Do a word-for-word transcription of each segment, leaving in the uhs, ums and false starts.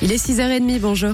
Il est six heures trente, bonjour.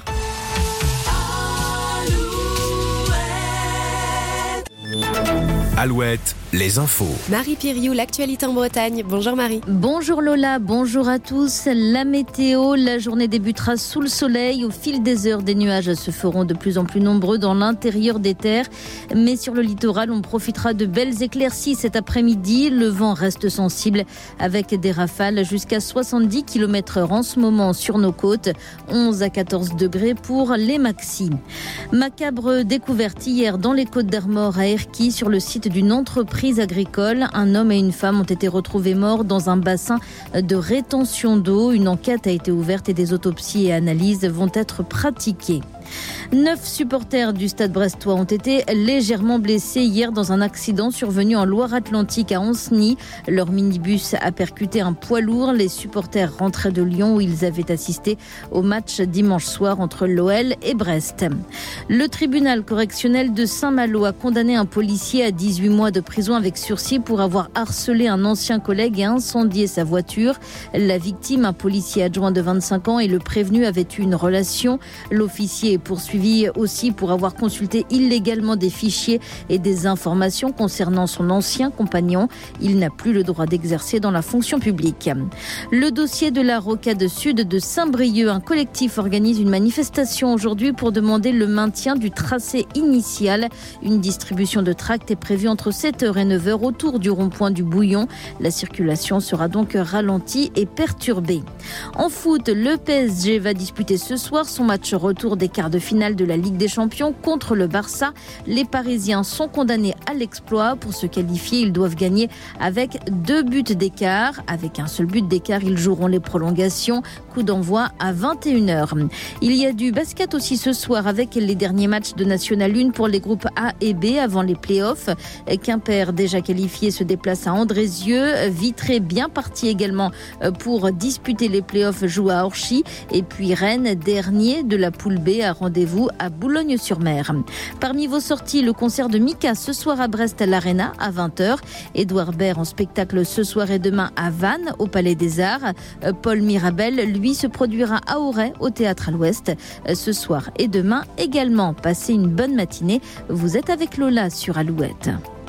Alouette, les infos. Marie Piriou, l'actualité en Bretagne. Bonjour Marie. Bonjour Lola, bonjour à tous. La météo, la journée débutera sous le soleil. Au fil des heures, des nuages se feront de plus en plus nombreux dans l'intérieur des terres. Mais sur le littoral, on profitera de belles éclaircies cet après-midi. Le vent reste sensible avec des rafales jusqu'à soixante-dix kilomètres heure en ce moment sur nos côtes. onze à quatorze degrés pour les maxis. Macabre découverte hier dans les Côtes d'Armor à Erquy sur le site d'une entreprise agricole. Un homme et une femme ont été retrouvés morts dans un bassin de rétention d'eau. Une enquête a été ouverte et des autopsies et analyses vont être pratiquées. Neuf supporters du Stade brestois ont été légèrement blessés hier dans un accident survenu en Loire-Atlantique à Ancenis. Leur minibus a percuté un poids lourd. Les supporters rentraient de Lyon où ils avaient assisté au match dimanche soir entre l'O L et Brest. Le tribunal correctionnel de Saint-Malo a condamné un policier à dix-huit mois de prison avec sursis pour avoir harcelé un ancien collègue et incendié sa voiture. La victime, un policier adjoint de vingt-cinq ans, et le prévenu avaient eu une relation. L'officier est poursuivi aussi pour avoir consulté illégalement des fichiers et des informations concernant son ancien compagnon. Il n'a plus le droit d'exercer dans la fonction publique. Le dossier de la rocade sud de Saint-Brieuc, un collectif organise une manifestation aujourd'hui pour demander le maintien du tracé initial. Une distribution de tracts est prévue entre sept heures et neuf heures autour du rond-point du Bouillon. La circulation sera donc ralentie et perturbée. En foot, le P S G va disputer ce soir son match retour des quarts de finale de la Ligue des Champions contre le Barça. Les Parisiens sont condamnés à l'exploit. Pour se qualifier, ils doivent gagner avec deux buts d'écart. Avec un seul but d'écart, ils joueront les prolongations. Coup d'envoi à vingt et une heures. Il y a du basket aussi ce soir avec les derniers matchs de National un pour les groupes A et B avant les playoffs. Quimper, déjà qualifié, se déplace à Andrézieux. Vitré, bien parti également pour disputer les playoffs, joue à Orchy. Et puis Rennes, dernier de la poule B, a rendez-vous à Boulogne-sur-Mer. Parmi vos sorties, le concert de Mika ce soir à Brest à l'Arena à vingt heures. Édouard Baird en spectacle ce soir et demain à Vannes au Palais des Arts. Paul Mirabel, lui, se produira à Auray au Théâtre à l'Ouest ce soir et demain également. Passez une bonne matinée. Vous êtes avec Lola sur Alouette.